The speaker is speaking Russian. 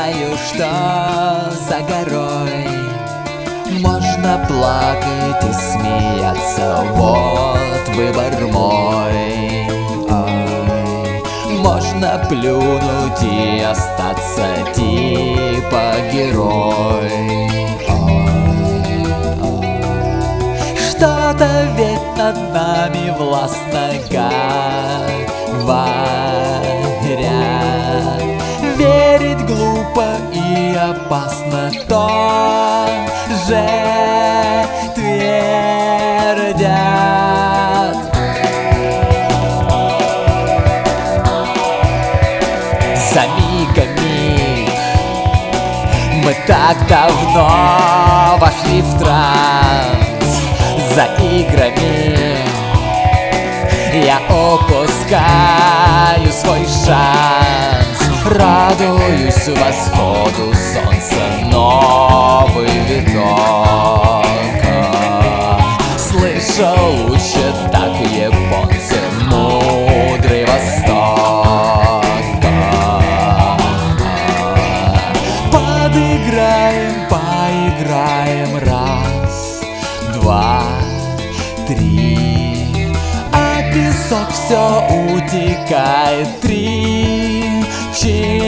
знаю, что за горой можно плакать и смеяться, вот выбор мой. Ой. Можно плюнуть и остаться типа герой. Что-то ведь над нами властно говорят. Верить глупо и опасно тоже твердят. За мигами мы так давно вошли в транс. За играми я упускаю свой шанс. Радуюсь восходу солнца, новый виток. Слышал, учат так японцы мудрый Восток. Подыграем, поиграем, раз, два, три, а песок все утекает, 3, 4.